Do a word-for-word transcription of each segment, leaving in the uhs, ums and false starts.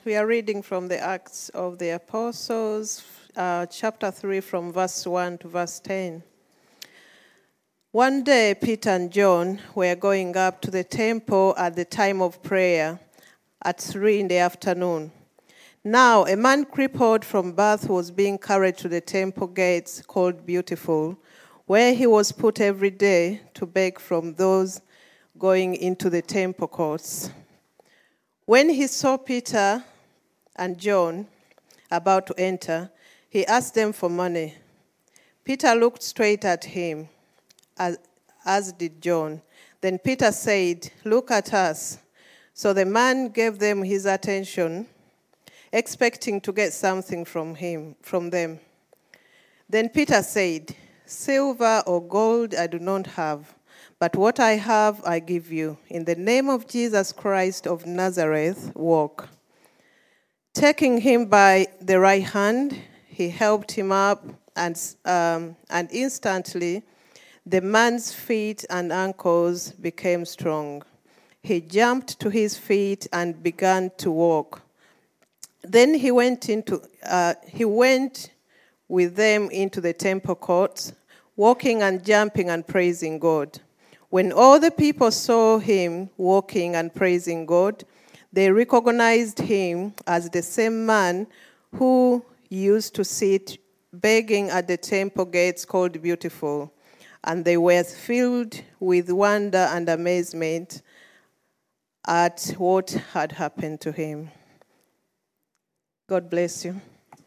We are reading from the Acts of the Apostles, uh, chapter three, from verse one to verse ten. One day, Peter and John were going up to the temple at the time of prayer at three in the afternoon. Now, a man crippled from birth was being carried to the temple gates called Beautiful, where he was put every day to beg from those going into the temple courts. When he saw Peter and John about to enter, he asked them for money. Peter looked straight at him, as, as did John. Then Peter said, "Look at us." So the man gave them his attention, expecting to get something from him, from them. Then Peter said, "Silver or gold I do not have, but what I have I give you. In the name of Jesus Christ of Nazareth, walk." Taking him by the right hand, he helped him up, and um, and instantly the man's feet and ankles became strong. He jumped to his feet and began to walk. Then he went into uh, he went with them into the temple courts, walking and jumping and praising God. When all the people saw him walking and praising God, they recognized him as the same man who used to sit begging at the temple gates called Beautiful, and they were filled with wonder and amazement at what had happened to him. God bless you.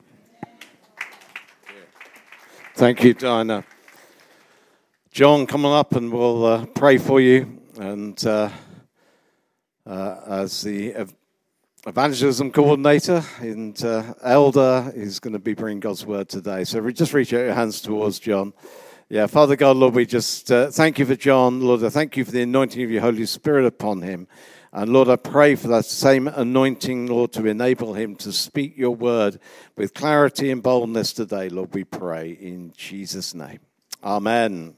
Thank you, Diana. John, come on up and we'll uh, pray for you. And uh, uh, as the ev- evangelism coordinator and uh, elder is going to be bringing God's word today. So just reach out your hands towards John. Yeah, Father God, Lord, we just uh, thank you for John. Lord, I thank you for the anointing of your Holy Spirit upon him. And Lord, I pray for that same anointing, Lord, to enable him to speak your word with clarity and boldness today. Lord, we pray in Jesus' name. Amen.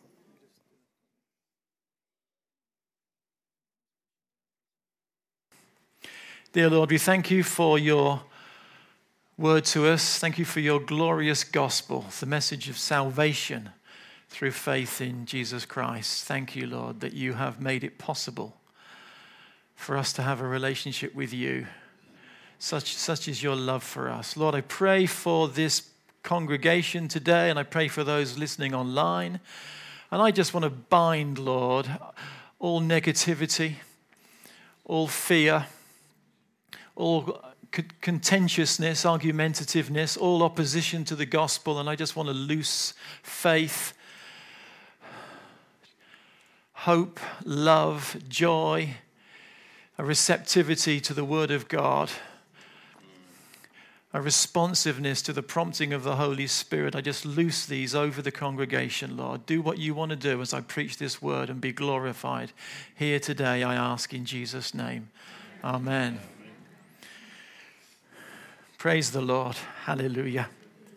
Dear Lord, we thank you for your word to us. Thank you for your glorious gospel, the message of salvation through faith in Jesus Christ. Thank you, Lord, that you have made it possible for us to have a relationship with you. Such, such is your love for us. Lord, I pray for this congregation today, and I pray for those listening online. And I just want to bind, Lord, all negativity, all fear, all contentiousness, argumentativeness, all opposition to the gospel, and I just want to loose faith, hope, love, joy, a receptivity to the word of God, a responsiveness to the prompting of the Holy Spirit. I just loose these over the congregation, Lord. Do what you want to do as I preach this word and be glorified here today, I ask in Jesus' name. Amen. Praise the Lord. Hallelujah.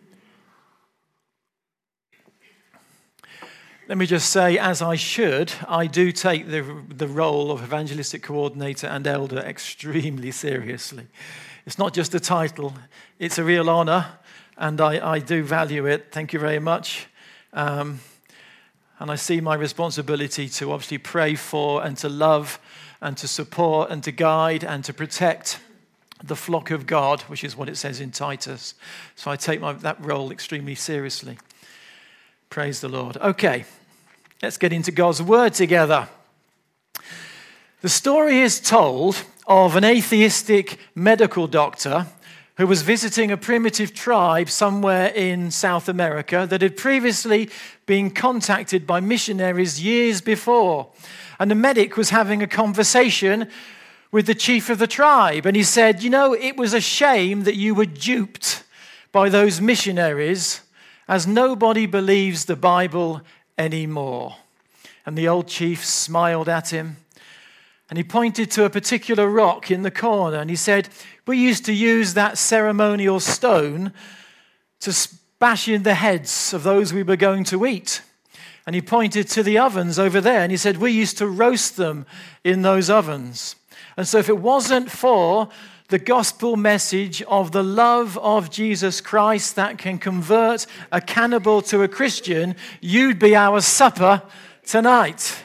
Let me just say, as I should, I do take the, the role of evangelistic coordinator and elder extremely seriously. It's not just a title, it's a real honor, and I, I do value it. Thank you very much. Um, and I see my responsibility to obviously pray for and to love and to support and to guide and to protect the flock of God, which is what it says in Titus. So I take my, that role extremely seriously. Praise the Lord. Okay, let's get into God's word together. The story is told of an atheistic medical doctor who was visiting a primitive tribe somewhere in South America that had previously been contacted by missionaries years before. And the medic was having a conversation with the chief of the tribe. And he said, you know, it was a shame that you were duped by those missionaries, as nobody believes the Bible anymore. And the old chief smiled at him, and he pointed to a particular rock in the corner, and he said, we used to use that ceremonial stone to bash in the heads of those we were going to eat. And he pointed to the ovens over there, and he said, we used to roast them in those ovens. And so if it wasn't for the gospel message of the love of Jesus Christ that can convert a cannibal to a Christian, you'd be our supper tonight.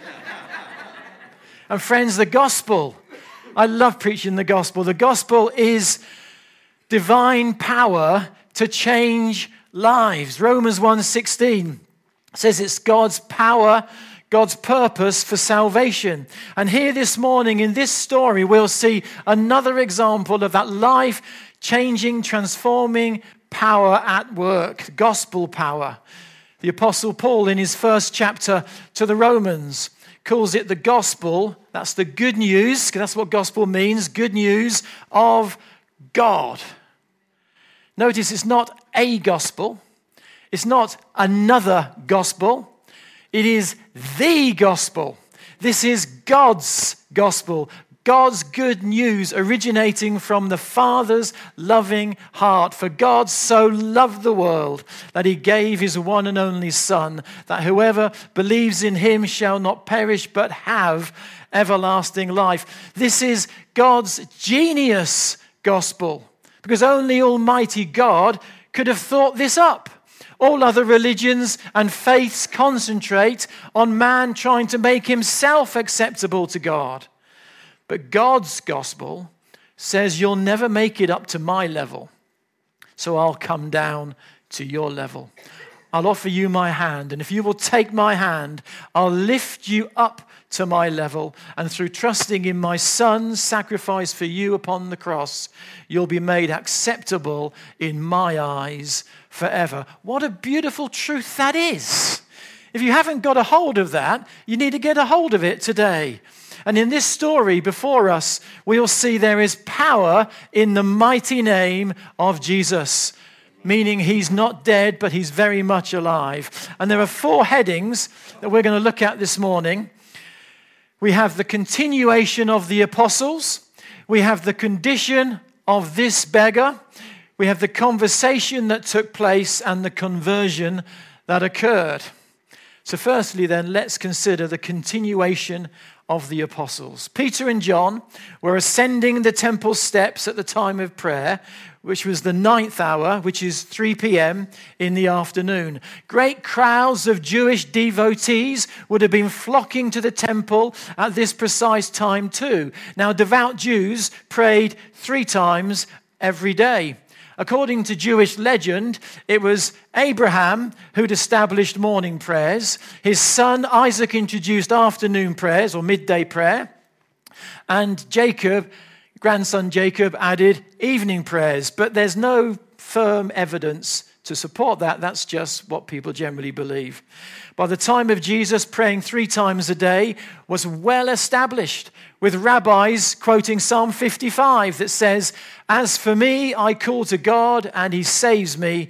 And friends, the gospel, I love preaching the gospel. The gospel is divine power to change lives. Romans one sixteen says it's God's power, God's purpose for salvation. And here this morning in this story, we'll see another example of that life-changing, transforming power at work, gospel power. The Apostle Paul, in his first chapter to the Romans, calls it the gospel. That's the good news, because that's what gospel means, good news of God. Notice it's not a gospel. It's not another gospel. It is the gospel. This is God's gospel. God's good news originating from the Father's loving heart. For God so loved the world that he gave his one and only Son, that whoever believes in him shall not perish but have everlasting life. This is God's genius gospel, because only Almighty God could have thought this up. All other religions and faiths concentrate on man trying to make himself acceptable to God. But God's gospel says you'll never make it up to my level, so I'll come down to your level. I'll offer you my hand, and if you will take my hand, I'll lift you up to my level, and through trusting in my Son's sacrifice for you upon the cross, you'll be made acceptable in my eyes forever. What a beautiful truth that is. If you haven't got a hold of that, you need to get a hold of it today. And in this story before us, we'll see there is power in the mighty name of Jesus, meaning he's not dead, but he's very much alive. And there are four headings that we're going to look at this morning. We have the continuation of the apostles. We have the condition of this beggar. We have the conversation that took place and the conversion that occurred. So firstly then, let's consider the continuation of the apostles. Peter and John were ascending the temple steps at the time of prayer, which was the ninth hour, which is three p.m. in the afternoon. Great crowds of Jewish devotees would have been flocking to the temple at this precise time too. Now, devout Jews prayed three times every day. According to Jewish legend, it was Abraham who'd established morning prayers. His son Isaac introduced afternoon prayers or midday prayer. And Jacob, grandson Jacob, added evening prayers. But there's no firm evidence to support that. That's just what people generally believe. By the time of Jesus, praying three times a day was well established, with rabbis quoting Psalm fifty-five that says, "As for me, I call to God and he saves me.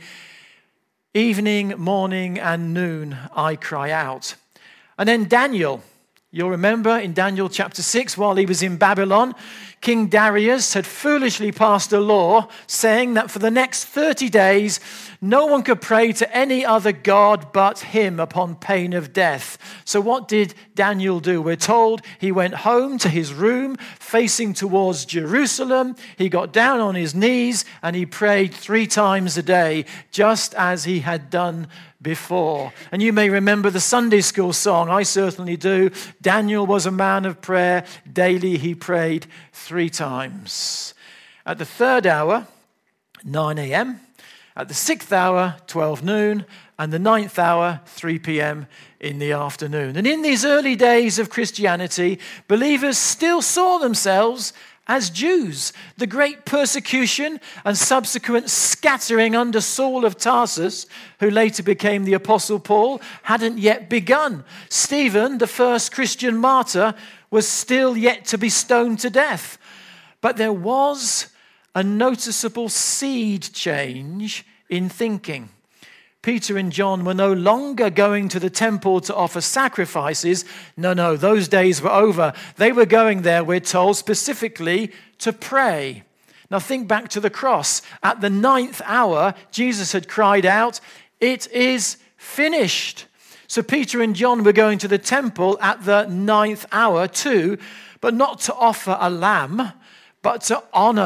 Evening, morning and noon I cry out." And then Daniel, you'll remember in Daniel chapter six, while he was in Babylon, King Darius had foolishly passed a law saying that for the next thirty days, no one could pray to any other god but him upon pain of death. So what did Daniel do? We're told he went home to his room facing towards Jerusalem. He got down on his knees and he prayed three times a day, just as he had done before. And you may remember the Sunday school song. I certainly do. Daniel was a man of prayer. Daily he prayed three times. At the third hour, nine a.m., at the sixth hour, twelve noon, and the ninth hour, three p.m. in the afternoon. And in these early days of Christianity, believers still saw themselves as Jews. The great persecution and subsequent scattering under Saul of Tarsus, who later became the Apostle Paul, hadn't yet begun. Stephen, the first Christian martyr, was still yet to be stoned to death. But there was a noticeable seed change in thinking. Peter and John were no longer going to the temple to offer sacrifices. No, no, those days were over. They were going there, we're told, specifically to pray. Now think back to the cross. At the ninth hour, Jesus had cried out, "It is finished." So Peter and John were going to the temple at the ninth hour too, but not to offer a lamb, but to honor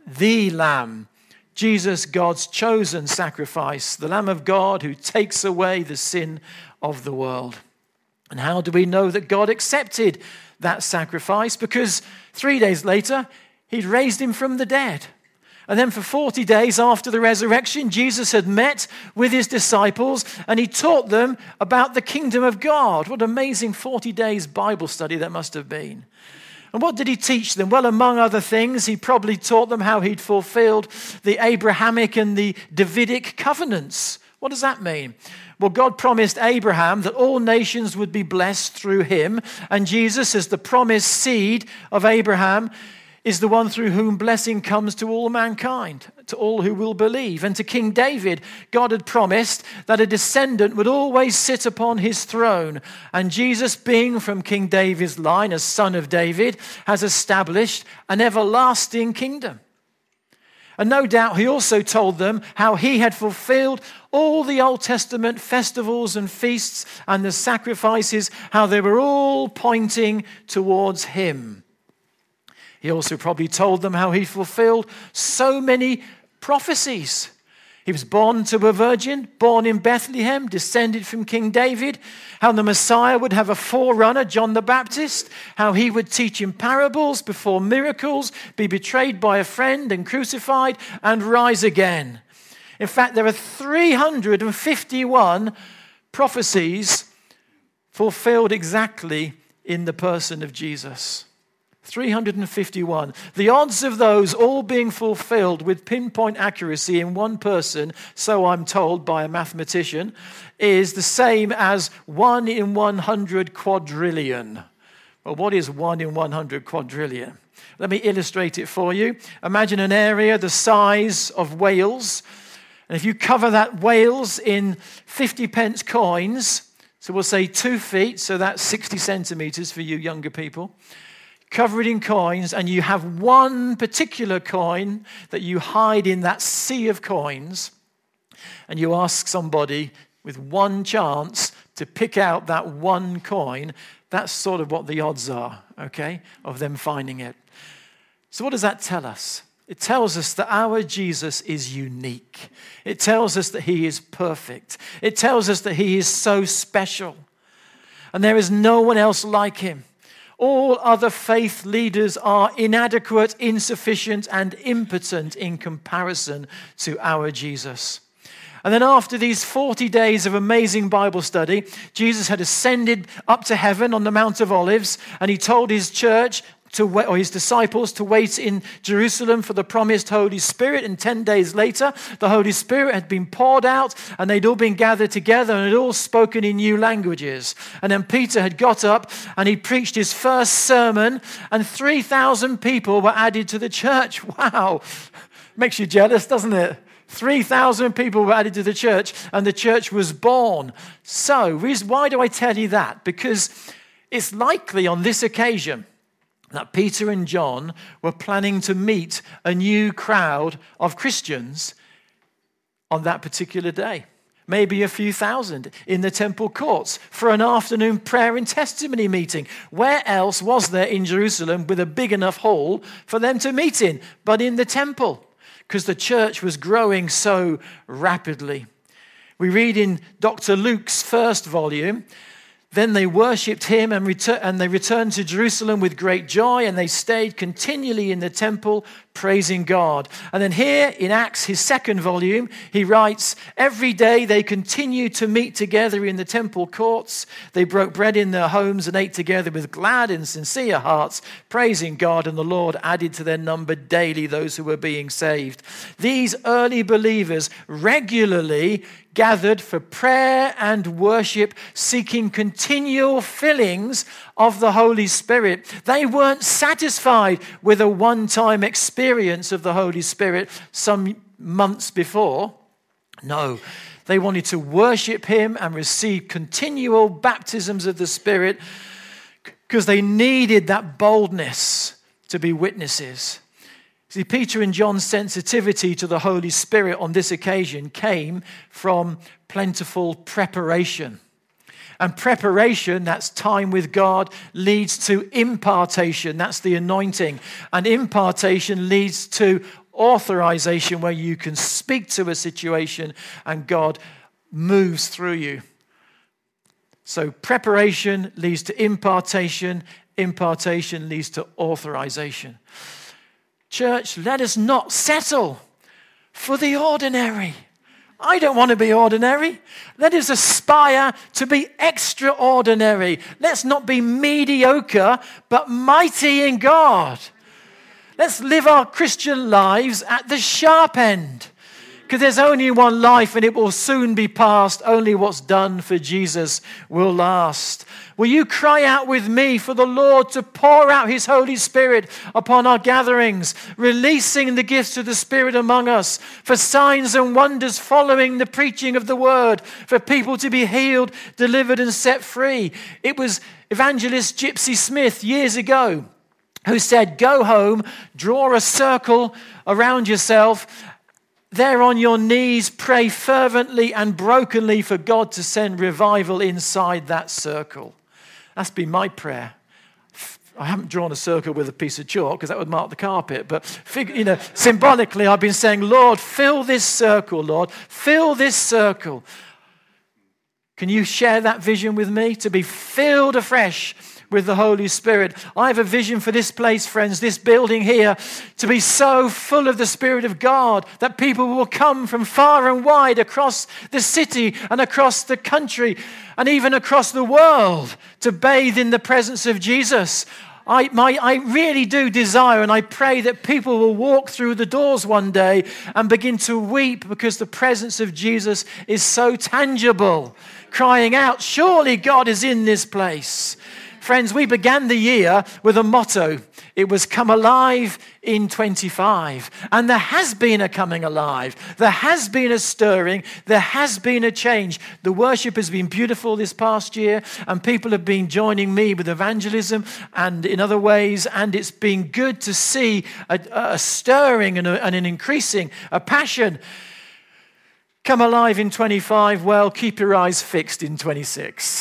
the Lamb. Jesus, God's chosen sacrifice, the Lamb of God who takes away the sin of the world. And how do we know that God accepted that sacrifice? Because three days later, he'd raised him from the dead. And then for forty days after the resurrection, Jesus had met with his disciples and he taught them about the kingdom of God. What amazing forty days Bible study that must have been. And what did he teach them? Well, among other things, he probably taught them how he'd fulfilled the Abrahamic and the Davidic covenants. What does that mean? Well, God promised Abraham that all nations would be blessed through him, and Jesus, as the promised seed of Abraham, is the one through whom blessing comes to all mankind, to all who will believe. And to King David, God had promised that a descendant would always sit upon his throne. And Jesus, being from King David's line, as son of David, has established an everlasting kingdom. And no doubt he also told them how he had fulfilled all the Old Testament festivals and feasts and the sacrifices, how they were all pointing towards him. He also probably told them how he fulfilled so many prophecies. He was born to a virgin, born in Bethlehem, descended from King David, how the Messiah would have a forerunner, John the Baptist, how he would teach in parables, perform miracles, be betrayed by a friend and crucified, and rise again. In fact, there are three hundred fifty-one prophecies fulfilled exactly in the person of Jesus. three hundred fifty-one. The odds of those all being fulfilled with pinpoint accuracy in one person, so I'm told by a mathematician, is the same as one in one hundred quadrillion. Well, what is one in one hundred quadrillion? Let me illustrate it for you. Imagine an area the size of Wales, and if you cover that Wales in fifty pence coins, so we'll say two feet, so that's sixty centimeters for you younger people, cover it in coins, and you have one particular coin that you hide in that sea of coins, and you ask somebody with one chance to pick out that one coin, that's sort of what the odds are, okay, of them finding it. So what does that tell us? It tells us that our Jesus is unique. It tells us that he is perfect. It tells us that he is so special, and there is no one else like him. All other faith leaders are inadequate, insufficient, and impotent in comparison to our Jesus. And then after these forty days of amazing Bible study, Jesus had ascended up to heaven on the Mount of Olives, and he told his church to wait, or his disciples to wait in Jerusalem for the promised Holy Spirit. And ten days later, the Holy Spirit had been poured out, and they'd all been gathered together and had all spoken in new languages. And then Peter had got up and he preached his first sermon, and three thousand people were added to the church. Wow, makes you jealous, doesn't it? three thousand people were added to the church, and the church was born. So, why do I tell you that? Because it's likely on this occasion that Peter and John were planning to meet a new crowd of Christians on that particular day. Maybe a few thousand in the temple courts for an afternoon prayer and testimony meeting. Where else was there in Jerusalem with a big enough hall for them to meet in but in the temple? Because the church was growing so rapidly. We read in Doctor Luke's first volume, then they worshipped him and, retur- and they returned to Jerusalem with great joy, and they stayed continually in the temple praising God. And then here in Acts, his second volume, he writes, every day they continued to meet together in the temple courts. They broke bread in their homes and ate together with glad and sincere hearts, praising God, and the Lord added to their number daily those who were being saved. These early believers regularly gathered for prayer and worship, seeking continual fillings of the Holy Spirit. They weren't satisfied with a one-time experience of the Holy Spirit some months before. No, they wanted to worship him and receive continual baptisms of the Spirit because they needed that boldness to be witnesses. See, Peter and John's sensitivity to the Holy Spirit on this occasion came from plentiful preparation. And preparation, that's time with God, leads to impartation. That's the anointing. And impartation leads to authorization where you can speak to a situation and God moves through you. So preparation leads to impartation. Impartation leads to authorization. Church, let us not settle for the ordinary. I don't want to be ordinary. Let us aspire to be extraordinary. Let's not be mediocre, but mighty in God. Let's live our Christian lives at the sharp end. Because there's only one life and it will soon be past. Only what's done for Jesus will last. Will you cry out with me for the Lord to pour out his Holy Spirit upon our gatherings, releasing the gifts of the Spirit among us, for signs and wonders following the preaching of the word, for people to be healed, delivered and set free. It was evangelist Gypsy Smith years ago who said, go home, draw a circle around yourself, there on your knees, pray fervently and brokenly for God to send revival inside that circle. That's been my prayer. I haven't drawn a circle with a piece of chalk because that would mark the carpet. But you know, symbolically, I've been saying, Lord, fill this circle, Lord. Fill this circle. Can you share that vision with me? To be filled afresh with the Holy Spirit. I have a vision for this place, friends, this building here, to be so full of the Spirit of God that people will come from far and wide across the city and across the country and even across the world to bathe in the presence of Jesus. I, my, I really do desire and I pray that people will walk through the doors one day and begin to weep because the presence of Jesus is so tangible, crying out, surely God is in this place. Friends, we began the year with a motto. It was come alive in twenty-five. And there has been a coming alive. There has been a stirring. There has been a change. The worship has been beautiful this past year, and people have been joining me with evangelism and in other ways, and it's been good to see a, a stirring and, a, and an increasing, a passion. Come alive in twenty-five, well, keep your eyes fixed in twenty-six.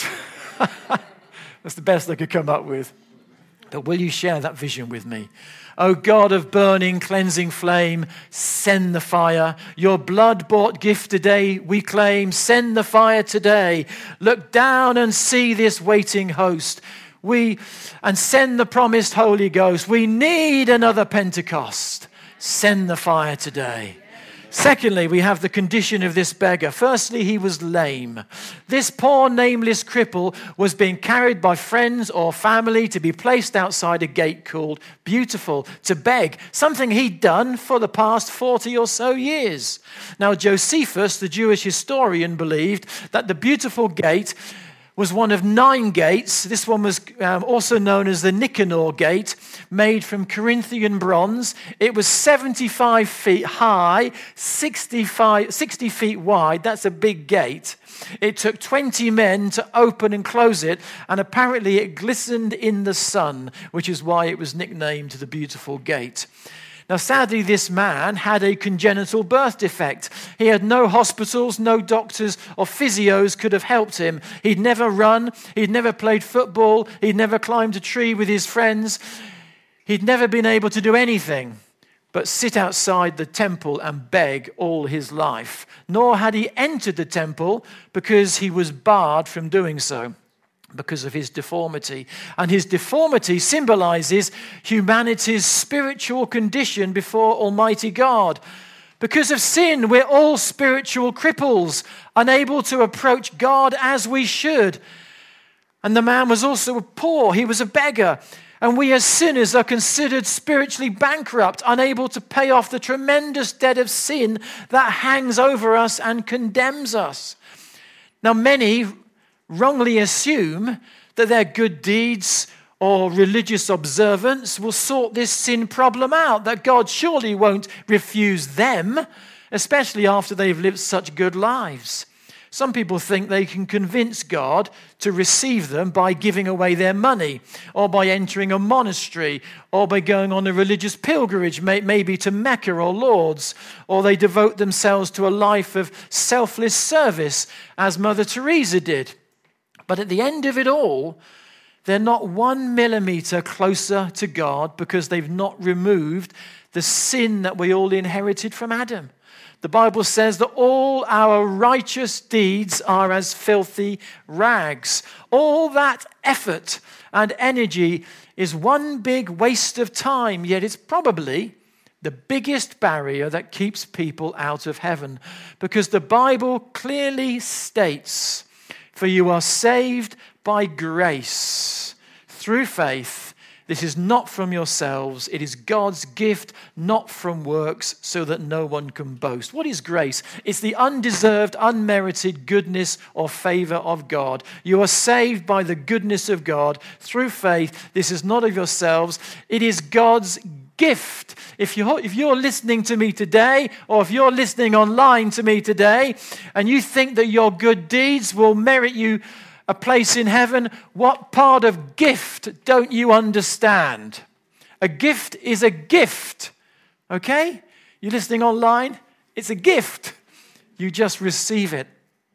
That's the best I could come up with. But will you share that vision with me? O God of burning, cleansing flame, send the fire. Your blood-bought gift today we claim. Send the fire today. Look down and see this waiting host. We and send the promised Holy Ghost. We need another Pentecost. Send the fire today. Secondly, we have the condition of this beggar. Firstly, he was lame. This poor nameless cripple was being carried by friends or family to be placed outside a gate called Beautiful to beg, something he'd done for the past forty or so years. Now, Josephus, the Jewish historian, believed that the Beautiful Gate was one of nine gates. This one was um, also known as the Nicanor Gate, made from Corinthian bronze. It was seventy-five feet high, sixty-five, sixty feet wide. That's a big gate. It took twenty men to open and close it, and apparently it glistened in the sun, which is why it was nicknamed the Beautiful Gate. Now, sadly, this man had a congenital birth defect. He had no hospitals, no doctors or physios could have helped him. He'd never run. He'd never played football. He'd never climbed a tree with his friends. He'd never been able to do anything but sit outside the temple and beg all his life. Nor had he entered the temple because he was barred from doing so, because of his deformity. And his deformity symbolizes humanity's spiritual condition before Almighty God. Because of sin, we're all spiritual cripples, unable to approach God as we should. And the man was also poor. He was a beggar. And we as sinners are considered spiritually bankrupt, unable to pay off the tremendous debt of sin that hangs over us and condemns us. Now, many wrongly assume that their good deeds or religious observance will sort this sin problem out, that God surely won't refuse them, especially after they've lived such good lives. Some people think they can convince God to receive them by giving away their money, or by entering a monastery, or by going on a religious pilgrimage, maybe to Mecca or Lourdes, or they devote themselves to a life of selfless service, as Mother Teresa did. But at the end of it all, They're not one millimeter closer to God because they've not removed the sin that we all inherited from Adam. The Bible says that all our righteous deeds are as filthy rags. All that effort and energy is one big waste of time, yet it's probably the biggest barrier that keeps people out of heaven. Because the Bible clearly states, "For you are saved by grace through faith. This is not from yourselves. It is God's gift, not from works, so that no one can boast." What is grace? It's the undeserved, unmerited goodness or favor of God. You are saved by the goodness of God through faith. This is not of yourselves. It is God's gift. If you're, if you're listening to me today, or if you're listening online to me today, and you think that your good deeds will merit you a place in heaven, what part of gift don't you understand? A gift is a gift, okay? You're listening online? It's a gift. You just receive it.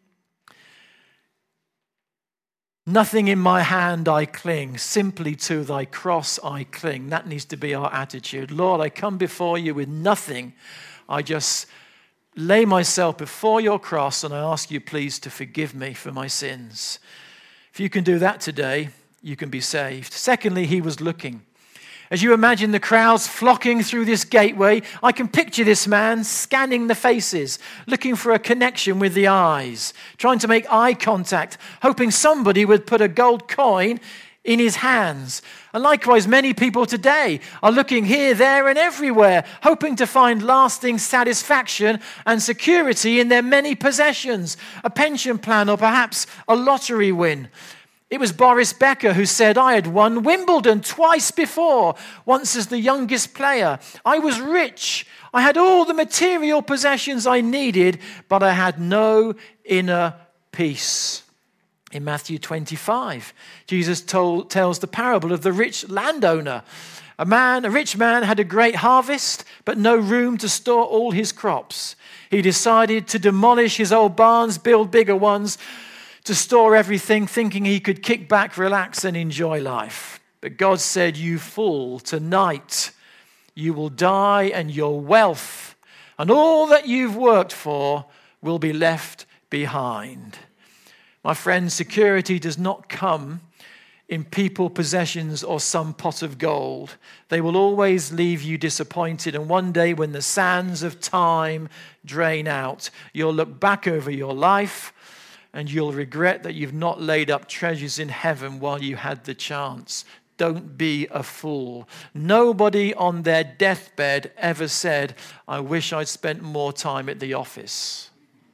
Nothing in my hand I cling, simply to thy cross I cling. That needs to be our attitude. Lord, I come before you with nothing. I just lay myself before your cross and I ask you please to forgive me for my sins. If you can do that today, you can be saved. Secondly, he was looking. As you imagine the crowds flocking through this gateway, I can picture this man scanning the faces, looking for a connection with the eyes, trying to make eye contact, hoping somebody would put a gold coin in his hands. And likewise, many people today are looking here, there, and everywhere, hoping to find lasting satisfaction and security in their many possessions, a pension plan or perhaps a lottery win. It was Boris Becker who said, "I had won Wimbledon twice before, once as the youngest player. I was rich. I had all the material possessions I needed, but I had no inner peace." In Matthew twenty-five, Jesus told, tells the parable of the rich landowner. A man, a rich man had a great harvest, but no room to store all his crops. He decided to demolish his old barns, build bigger ones, to store everything, thinking he could kick back, relax, and enjoy life. But God said, "You fool, tonight you will die, and your wealth and all that you've worked for will be left behind." My friends, security does not come in people, possessions, or some pot of gold. They will always leave you disappointed. And one day when the sands of time drain out, you'll look back over your life and you'll regret that you've not laid up treasures in heaven while you had the chance. Don't be a fool. Nobody on their deathbed ever said, "I wish I'd spent more time at the office."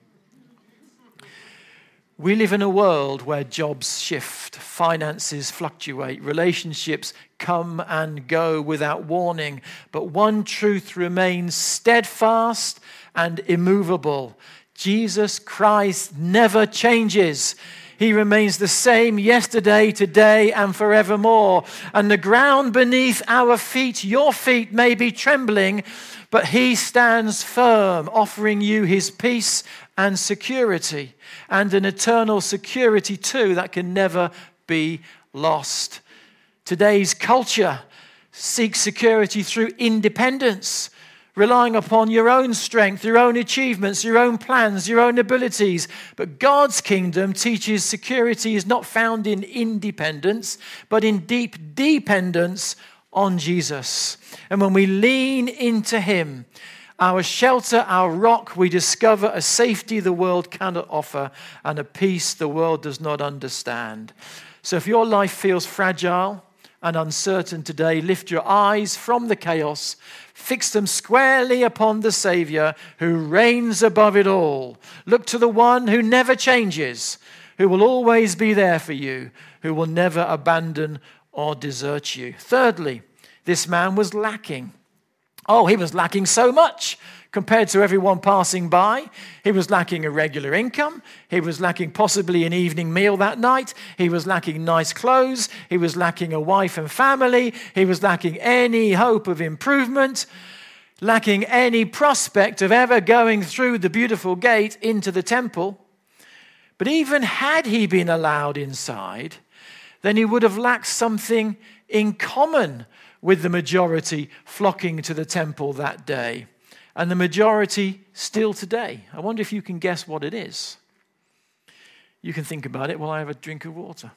We live in a world where jobs shift, finances fluctuate, relationships come and go without warning. But one truth remains steadfast and immovable. Jesus Christ never changes. He remains the same yesterday, today, and forevermore. And the ground beneath our feet, your feet, may be trembling, but he stands firm, offering you his peace and security, and an eternal security too that can never be lost. Today's culture seeks security through independence, relying upon your own strength, your own achievements, your own plans, your own abilities. But God's kingdom teaches security is not found in independence, but in deep dependence on Jesus. And when we lean into him, our shelter, our rock, we discover a safety the world cannot offer and a peace the world does not understand. So if your life feels fragile and uncertain today, lift your eyes from the chaos, fix them squarely upon the Savior who reigns above it all. Look to the one who never changes, who will always be there for you, who will never abandon or desert you. Thirdly, this man was lacking. Oh, he was lacking so much compared to everyone passing by. He was lacking a regular income. He was lacking possibly an evening meal that night. He was lacking nice clothes. He was lacking a wife and family. He was lacking any hope of improvement, lacking any prospect of ever going through the beautiful gate into the temple. But even had he been allowed inside, then he would have lacked something in common with the majority flocking to the temple that day. And the majority still today. I wonder if you can guess what it is. You can think about it while I have a drink of water.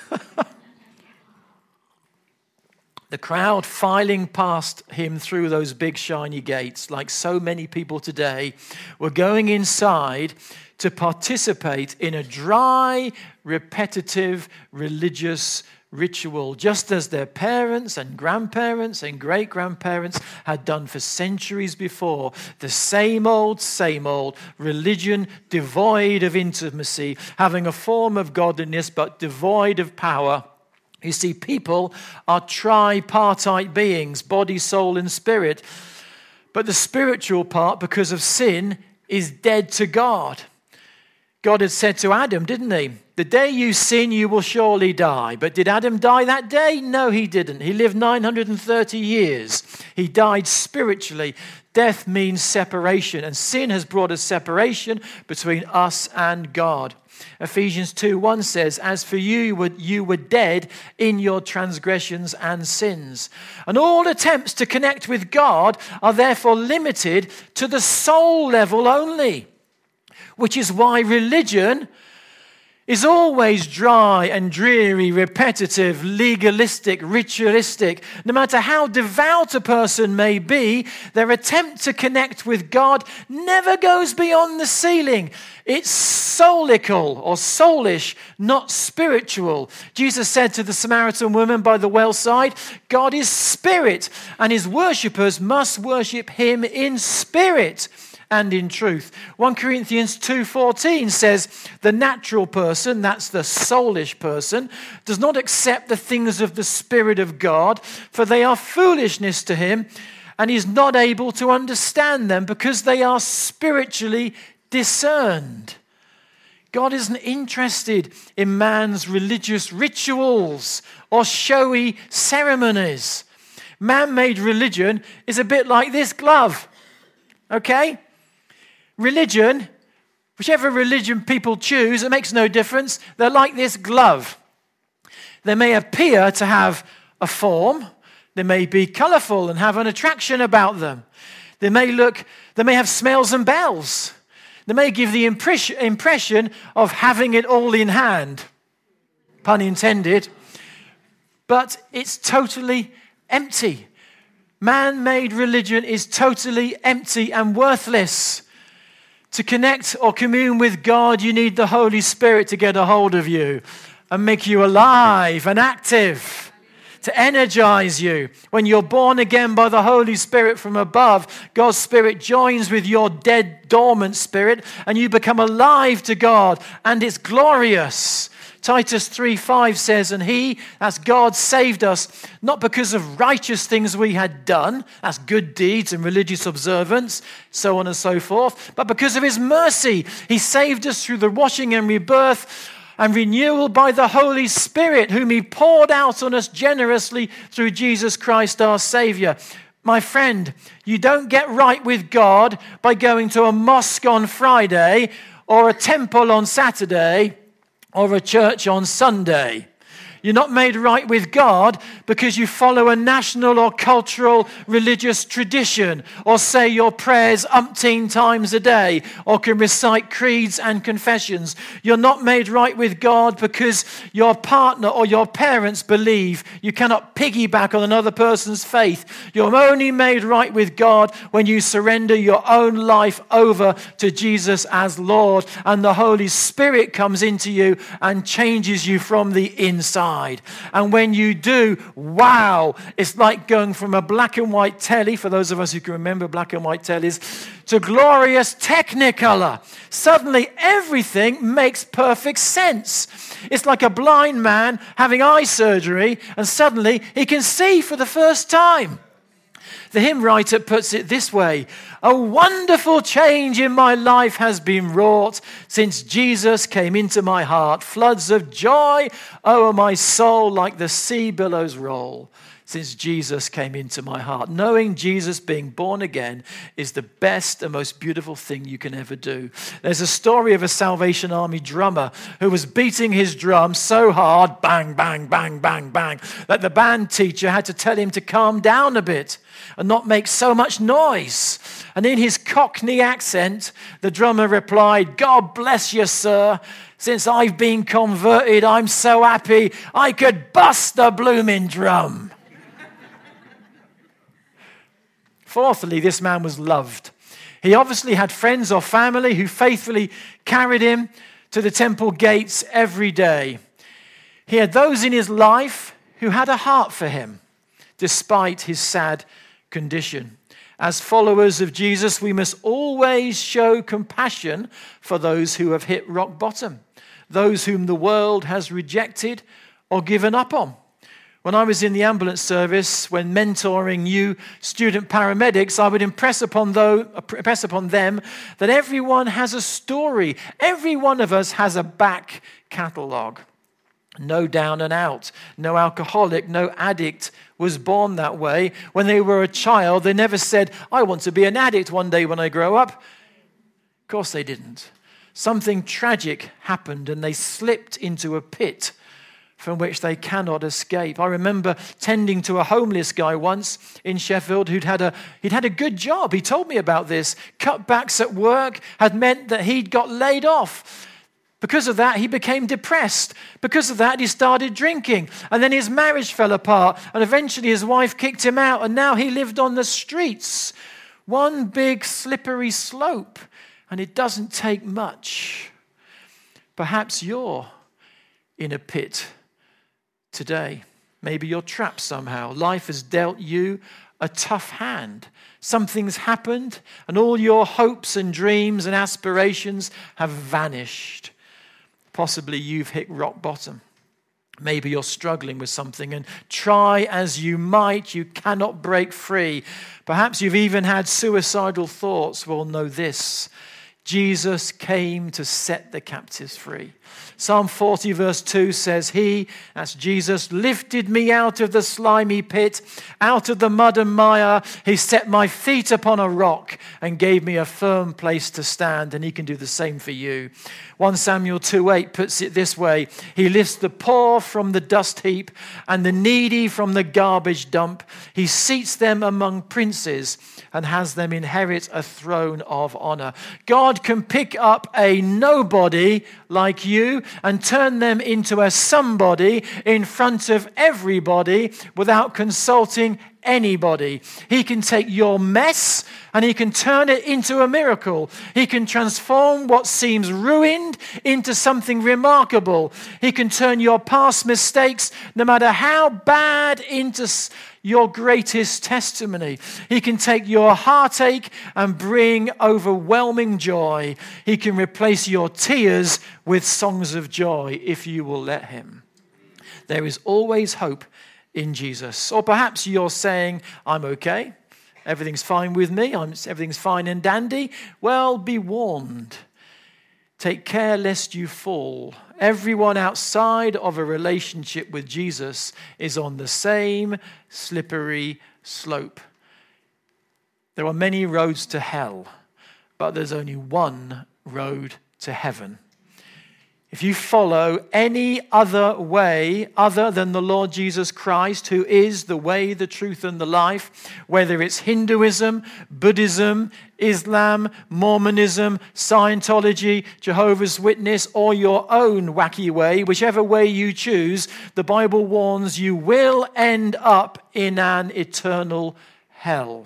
The crowd filing past him through those big shiny gates, like so many people today, were going inside to participate in a dry, repetitive, religious ritual, just as their parents and grandparents and great-grandparents had done for centuries before. The same old, same old religion, devoid of intimacy, having a form of godliness but devoid of power. You see, people are tripartite beings, body, soul, and spirit. But the spiritual part, because of sin, is dead to God. God had said to Adam, didn't he? The day you sin, you will surely die. But did Adam die that day? No, he didn't. He lived nine hundred thirty years. He died spiritually. Death means separation, and sin has brought a separation between us and God. Ephesians two one says, as for you, you were, you were dead in your transgressions and sins. And all attempts to connect with God are therefore limited to the soul level only, which is why religion is always dry and dreary, repetitive, legalistic, ritualistic. No matter how devout a person may be, their attempt to connect with God never goes beyond the ceiling. It's soulical or soulish, not spiritual. Jesus said to the Samaritan woman by the wellside, God is spirit, and his worshippers must worship him in spirit and in truth. First Corinthians two fourteen says, the natural person, that's the soulish person, does not accept the things of the Spirit of God, for they are foolishness to him, and he is not able to understand them because they are spiritually discerned. God isn't interested in man's religious rituals or showy ceremonies. Man-made religion is a bit like this glove, okay? Religion, whichever religion people choose, it makes no difference. They're like this glove. They may appear to have a form. They may be colorful and have an attraction about them. They may look, they may have smells and bells. They may give the impression, impression of having it all in hand. Pun intended. But it's totally empty. Man-made religion is totally empty and worthless. To connect or commune with God, you need the Holy Spirit to get a hold of you and make you alive and active, to energize you. When you're born again by the Holy Spirit from above, God's Spirit joins with your dead, dormant spirit, and you become alive to God, and it's glorious. Titus three five says, and he, that's God, saved us, not because of righteous things we had done, that's good deeds and religious observance, so on and so forth, but because of his mercy. He saved us through the washing and rebirth and renewal by the Holy Spirit, whom he poured out on us generously through Jesus Christ our Savior. My friend, you don't get right with God by going to a mosque on Friday or a temple on Saturday or a church on Sunday. You're not made right with God because you follow a national or cultural religious tradition, or say your prayers umpteen times a day, or can recite creeds and confessions. You're not made right with God because your partner or your parents believe. You cannot piggyback on another person's faith. You're only made right with God when you surrender your own life over to Jesus as Lord, and the Holy Spirit comes into you and changes you from the inside. And when you do, wow, it's like going from a black and white telly, for those of us who can remember black and white tellies, to glorious Technicolor. Suddenly everything makes perfect sense. It's like a blind man having eye surgery, and suddenly he can see for the first time. The hymn writer puts it this way: a wonderful change in my life has been wrought since Jesus came into my heart. Floods of joy o'er my soul like the sea billows roll. since Jesus came into my heart. Knowing Jesus, being born again, is the best and most beautiful thing you can ever do. There's a story of a Salvation Army drummer who was beating his drum so hard, bang, bang, bang, bang, bang, that the band teacher had to tell him to calm down a bit and not make so much noise. And in his Cockney accent, the drummer replied, "God bless you, sir. Since I've been converted, I'm so happy I could bust the blooming drum." Fourthly, this man was loved. He obviously had friends or family who faithfully carried him to the temple gates every day. He had those in his life who had a heart for him, despite his sad condition. As followers of Jesus, we must always show compassion for those who have hit rock bottom, those whom the world has rejected or given up on. When I was in the ambulance service, when mentoring new student paramedics, I would impress upon, those, impress upon them that everyone has a story. Every one of us has a back catalogue. No down and out, no alcoholic, no addict was born that way. When they were a child, they never said, "I want to be an addict one day when I grow up." Of course they didn't. Something tragic happened and they slipped into a pit from which they cannot escape. I remember tending to a homeless guy once in Sheffield who'd had a he'd had a good job. He told me about this. Cutbacks at work had meant that he'd got laid off. Because of that, he became depressed. Because of that, he started drinking. And then his marriage fell apart. And eventually his wife kicked him out. And now he lived on the streets. One big slippery slope. And it doesn't take much. Perhaps you're in a pit today. Maybe you're trapped somehow. Life has dealt you a tough hand. Something's happened, and all your hopes and dreams and aspirations have vanished. Possibly you've hit rock bottom. Maybe you're struggling with something, and try as you might, you cannot break free. Perhaps you've even had suicidal thoughts. Well, know this: Jesus came to set the captives free. Psalm forty verse two says, "He," that's Jesus, "lifted me out of the slimy pit, out of the mud and mire. He set my feet upon a rock and gave me a firm place to stand." And he can do the same for you. First Samuel two eight puts it this way: "He lifts the poor from the dust heap and the needy from the garbage dump. He seats them among princes and has them inherit a throne of honor." God can pick up a nobody like you and turn them into a somebody in front of everybody without consulting anybody. He can take your mess and he can turn it into a miracle. He can transform what seems ruined into something remarkable. He can turn your past mistakes, no matter how bad, into your greatest testimony. He can take your heartache and bring overwhelming joy. He can replace your tears with songs of joy if you will let him. There is always hope in Jesus. Or perhaps you're saying, "I'm okay. Everything's fine with me. I'm, everything's fine and dandy." Well, be warned. Take care lest you fall. Everyone outside of a relationship with Jesus is on the same slippery slope. There are many roads to hell, but there's only one road to heaven. If you follow any other way other than the Lord Jesus Christ, who is the way, the truth, and the life, whether it's Hinduism, Buddhism, Islam, Mormonism, Scientology, Jehovah's Witness, or your own wacky way, whichever way you choose, the Bible warns you will end up in an eternal hell.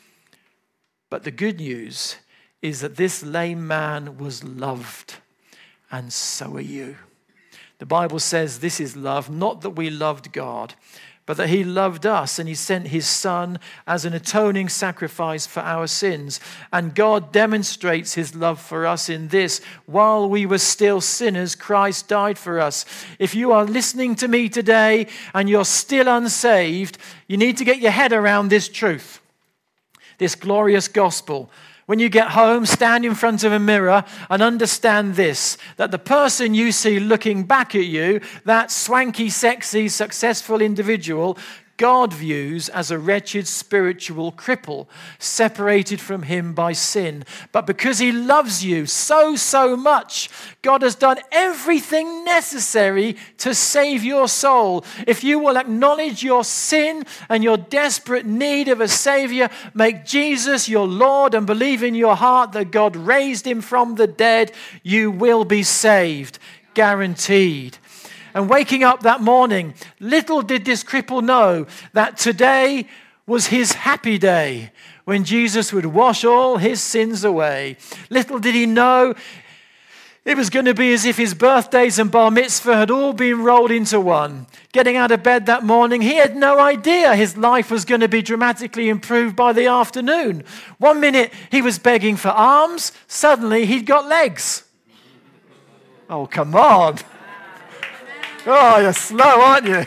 But the good news is that this lame man was loved. And so are you. The Bible says this is love, not that we loved God, but that he loved us and he sent his son as an atoning sacrifice for our sins. And God demonstrates his love for us in this: while we were still sinners, Christ died for us. If you are listening to me today and you're still unsaved, you need to get your head around this truth, this glorious gospel. When you get home, stand in front of a mirror and understand this, that the person you see looking back at you, that swanky, sexy, successful individual, God views as a wretched spiritual cripple, separated from him by sin. But because he loves you so, so much, God has done everything necessary to save your soul. If you will acknowledge your sin and your desperate need of a Savior, make Jesus your Lord and believe in your heart that God raised him from the dead, you will be saved. Guaranteed. And waking up that morning, little did this cripple know that today was his happy day when Jesus would wash all his sins away. Little did he know it was going to be as if his birthdays and bar mitzvah had all been rolled into one. Getting out of bed that morning, he had no idea his life was going to be dramatically improved by the afternoon. One minute he was begging for arms, suddenly he'd got legs. Oh, come on. Oh, you're slow, aren't you?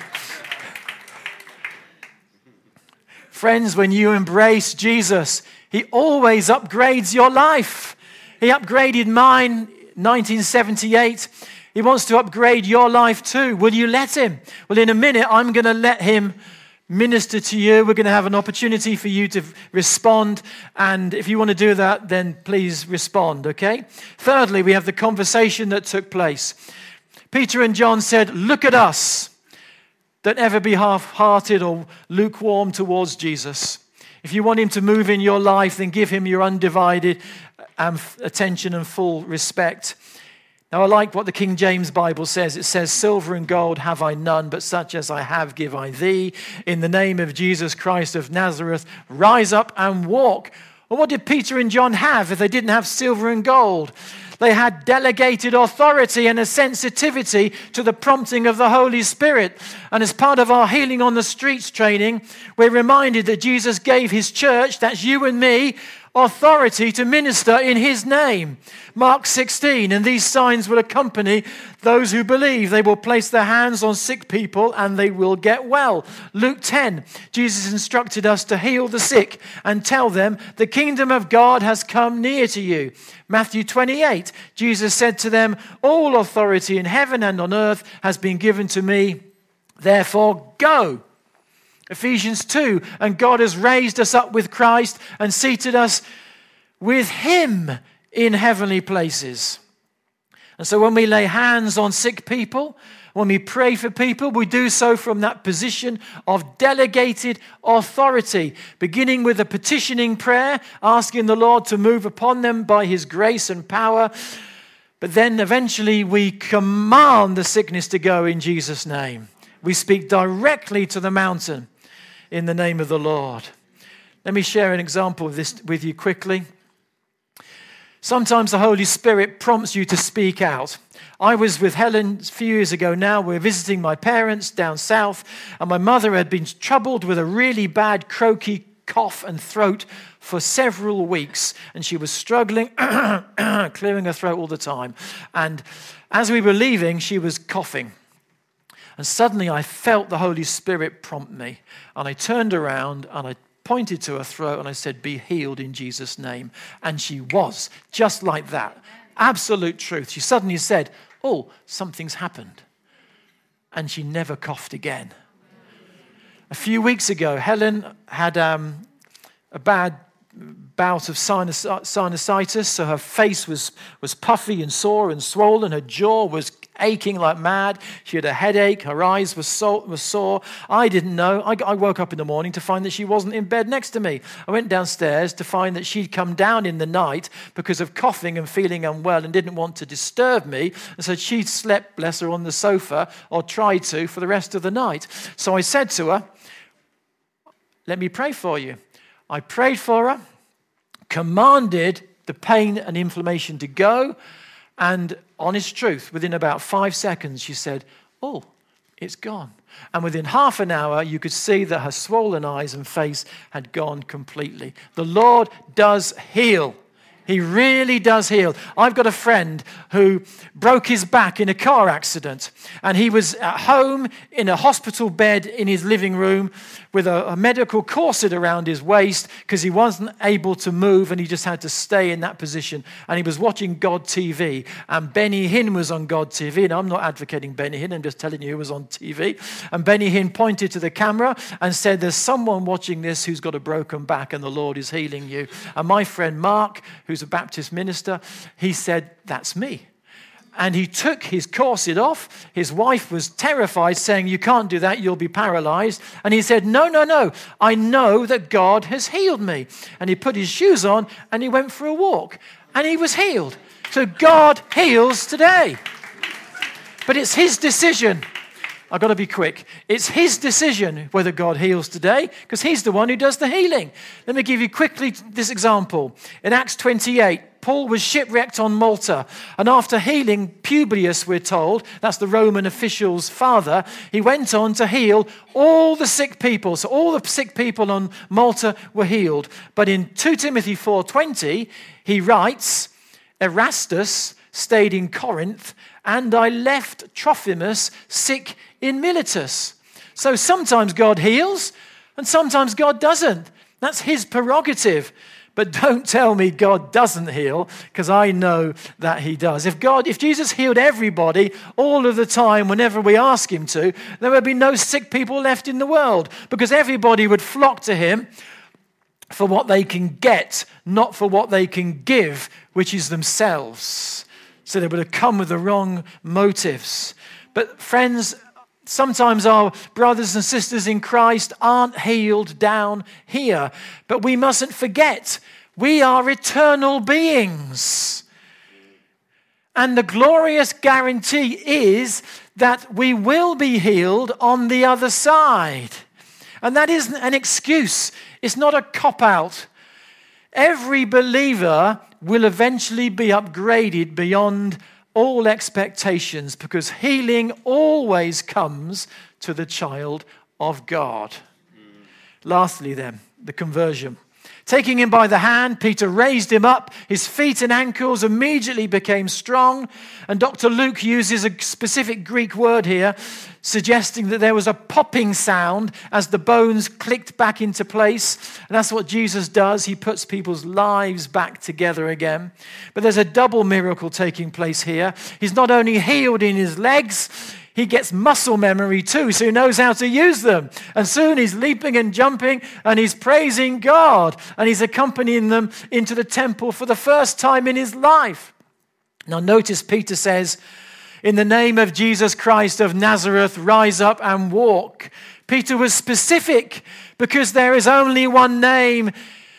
Friends, when you embrace Jesus, he always upgrades your life. He upgraded mine in nineteen seventy-eight. He wants to upgrade your life too. Will you let him? Well, in a minute, I'm going to let him minister to you. We're going to have an opportunity for you to respond. And if you want to do that, then please respond, okay? Thirdly, we have the conversation that took place. Peter and John said, look at us. Don't ever be half-hearted or lukewarm towards Jesus. If you want him to move in your life, then give him your undivided um, attention and full respect. Now, I like what the King James Bible says. It says, silver and gold have I none, but such as I have give I thee. In the name of Jesus Christ of Nazareth, rise up and walk. Well, what did Peter and John have if they didn't have silver and gold? They had delegated authority and a sensitivity to the prompting of the Holy Spirit. And as part of our Healing on the Streets training, we're reminded that Jesus gave his church, that's you and me, authority to minister in his name. Mark sixteen, and these signs will accompany those who believe. They will place their hands on sick people and they will get well. Luke ten, Jesus instructed us to heal the sick and tell them the kingdom of God has come near to you. Matthew twenty-eight, Jesus said to them, all authority in heaven and on earth has been given to me. Therefore, go. Ephesians two, and God has raised us up with Christ and seated us with him in heavenly places. And so when we lay hands on sick people, when we pray for people, we do so from that position of delegated authority, beginning with a petitioning prayer, asking the Lord to move upon them by his grace and power. But then eventually we command the sickness to go in Jesus' name. We speak directly to the mountain in the name of the Lord. Let me share an example of this with you quickly. Sometimes the Holy Spirit prompts you to speak out. I was with Helen a few years ago now. We were visiting my parents down south, and my mother had been troubled with a really bad croaky cough and throat for several weeks, and she was struggling, clearing her throat all the time. And as we were leaving, she was coughing. And suddenly I felt the Holy Spirit prompt me. And I turned around and I pointed to her throat and I said, be healed in Jesus' name. And she was, just like that. Absolute truth. She suddenly said, oh, something's happened. And she never coughed again. A few weeks ago, Helen had um, a bad bout of sinus- sinusitis, so her face was, was puffy and sore and swollen. Her jaw was aching like mad. She had a headache. Her eyes were, so, were sore. I didn't know. I, I woke up in the morning to find that she wasn't in bed next to me. I went downstairs to find that she'd come down in the night because of coughing and feeling unwell and didn't want to disturb me. And so she'd slept, bless her, on the sofa, or tried to, for the rest of the night. So I said to her, let me pray for you. I prayed for her, commanded the pain and inflammation to go, and honest truth, within about five seconds, she said, oh, it's gone. And within half an hour, you could see that her swollen eyes and face had gone completely. The Lord does heal. He really does heal. I've got a friend who broke his back in a car accident, and he was at home in a hospital bed in his living room with a, a medical corset around his waist because he wasn't able to move and he just had to stay in that position. And he was watching God T V, and Benny Hinn was on God T V. And I'm not advocating Benny Hinn, I'm just telling you who was on T V. And Benny Hinn pointed to the camera and said, there's someone watching this who's got a broken back and the Lord is healing you. And my friend Mark, who's a Baptist minister, he said, that's me. And he took his corset off. His wife was terrified, saying, you can't do that, you'll be paralyzed. And he said, no, no, no, I know that God has healed me. And he put his shoes on and he went for a walk. And he was healed. So God heals today. But it's his decision. I've got to be quick. It's his decision whether God heals today, because he's the one who does the healing. Let me give you quickly this example. In Acts twenty-eight, Paul was shipwrecked on Malta, and after healing Publius, we're told, that's the Roman official's father, he went on to heal all the sick people. So all the sick people on Malta were healed. But in Second Timothy four twenty, he writes, Erastus stayed in Corinth, and I left Trophimus sick in Miletus. So sometimes God heals, and sometimes God doesn't. That's his prerogative. But don't tell me God doesn't heal, because I know that he does. If God, if Jesus healed everybody all of the time whenever we ask him to, there would be no sick people left in the world, because everybody would flock to him for what they can get, not for what they can give, which is themselves. So they would have come with the wrong motives. But friends, sometimes our brothers and sisters in Christ aren't healed down here. But we mustn't forget, we are eternal beings. And the glorious guarantee is that we will be healed on the other side. And that isn't an excuse. It's not a cop-out. Every believer will eventually be upgraded beyond all expectations, because healing always comes to the child of God. Mm. Lastly then, the conversion. Taking him by the hand, Peter raised him up. His feet and ankles immediately became strong. And Doctor Luke uses a specific Greek word here, suggesting that there was a popping sound as the bones clicked back into place. And that's what Jesus does. He puts people's lives back together again. But there's a double miracle taking place here. He's not only healed in his legs, he gets muscle memory too, so he knows how to use them. And soon he's leaping and jumping and he's praising God. And he's accompanying them into the temple for the first time in his life. Now notice Peter says, in the name of Jesus Christ of Nazareth, rise up and walk. Peter was specific, because there is only one name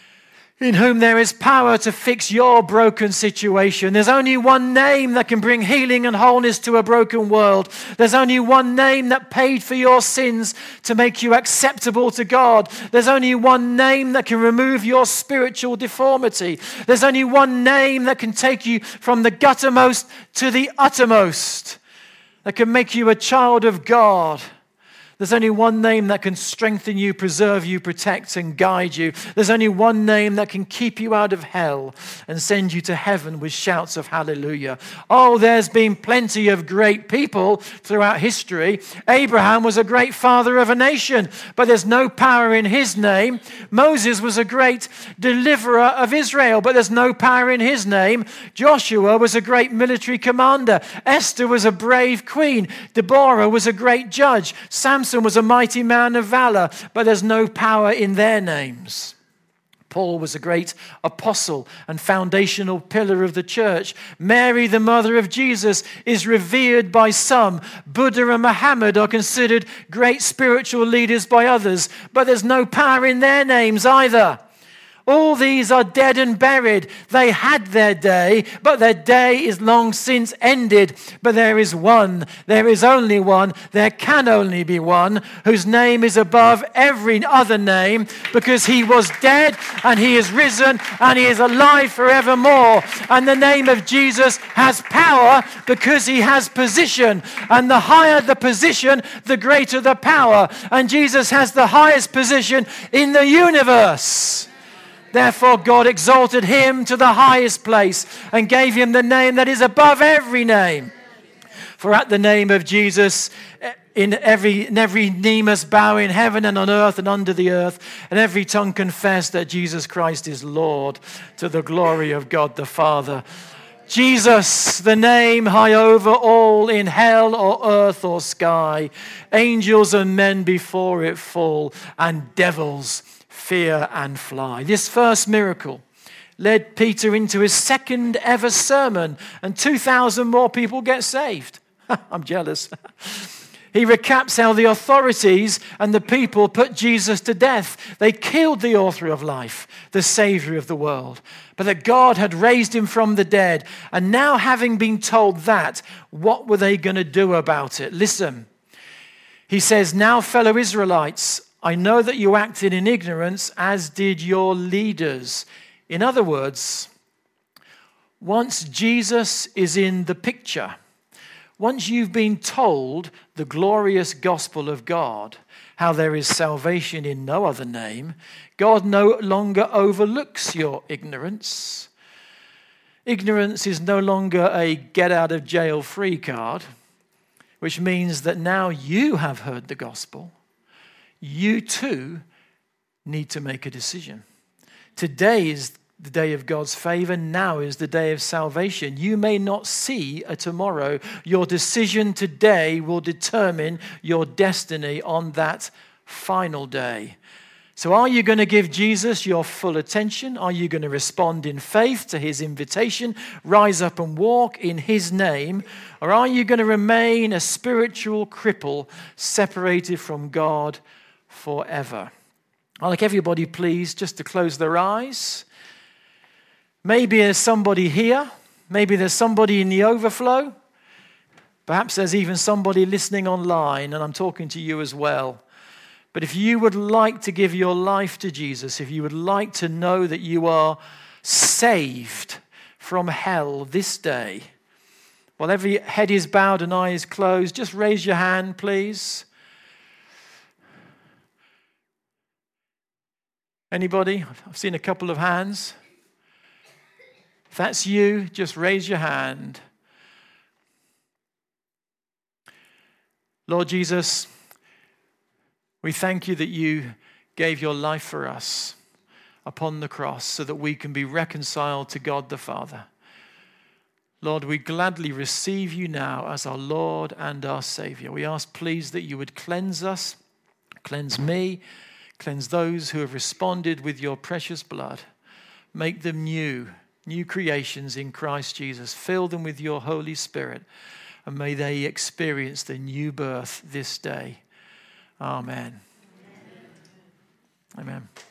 in whom there is power to fix your broken situation. There's only one name that can bring healing and wholeness to a broken world. There's only one name that paid for your sins to make you acceptable to God. There's only one name that can remove your spiritual deformity. There's only one name that can take you from the guttermost to the uttermost, that can make you a child of God. There's only one name that can strengthen you, preserve you, protect and guide you. There's only one name that can keep you out of hell and send you to heaven with shouts of hallelujah. Oh, there's been plenty of great people throughout history. Abraham was a great father of a nation, but there's no power in his name. Moses was a great deliverer of Israel, but there's no power in his name. Joshua was a great military commander. Esther was a brave queen. Deborah was a great judge. Samson was a mighty man of valor, but there's no power in their names. Paul was a great apostle and foundational pillar of the church. Mary, the mother of Jesus, is revered by some. Buddha and Muhammad are considered great spiritual leaders by others, but there's no power in their names either. All these are dead and buried. They had their day, but their day is long since ended. But there is one, there is only one, there can only be one, whose name is above every other name, because he was dead and he is risen and he is alive forevermore. And the name of Jesus has power because he has position. And the higher the position, the greater the power. And Jesus has the highest position in the universe. Therefore, God exalted him to the highest place and gave him the name that is above every name. For at the name of Jesus, In every, in every knee must bow in heaven and on earth and under the earth, and every tongue confess that Jesus Christ is Lord, to the glory of God the Father. Jesus, the name high over all in hell or earth or sky. Angels and men before it fall, and devils fear and fly. This first miracle led Peter into his second ever sermon, and two thousand more people get saved. I'm jealous. He recaps how the authorities and the people put Jesus to death. They killed the author of life, the Savior of the world, but that God had raised him from the dead. And now, having been told that, what were they going to do about it? Listen, he says, now, fellow Israelites, I know that you acted in ignorance, as did your leaders. In other words, once Jesus is in the picture, once you've been told the glorious gospel of God, how there is salvation in no other name, God no longer overlooks your ignorance. Ignorance is no longer a get-out-of-jail-free card, which means that now you have heard the gospel. You too need to make a decision. Today is the day of God's favor. Now is the day of salvation. You may not see a tomorrow. Your decision today will determine your destiny on that final day. So are you going to give Jesus your full attention? Are you going to respond in faith to his invitation, rise up and walk in his name? Or are you going to remain a spiritual cripple separated from God forever? I'd like everybody, please, just to close their eyes. Maybe there's somebody here. Maybe there's somebody in the overflow. Perhaps there's even somebody listening online, and I'm talking to you as well. But if you would like to give your life to Jesus, if you would like to know that you are saved from hell this day, while every head is bowed and eye is closed, just raise your hand, please. Anybody? I've seen a couple of hands. If that's you, just raise your hand. Lord Jesus, we thank you that you gave your life for us upon the cross so that we can be reconciled to God the Father. Lord, we gladly receive you now as our Lord and our Savior. We ask, please, that you would cleanse us, cleanse me, cleanse those who have responded with your precious blood. Make them new. New creations in Christ Jesus. Fill them with your Holy Spirit, and may they experience the new birth this day. Amen. Amen. Amen.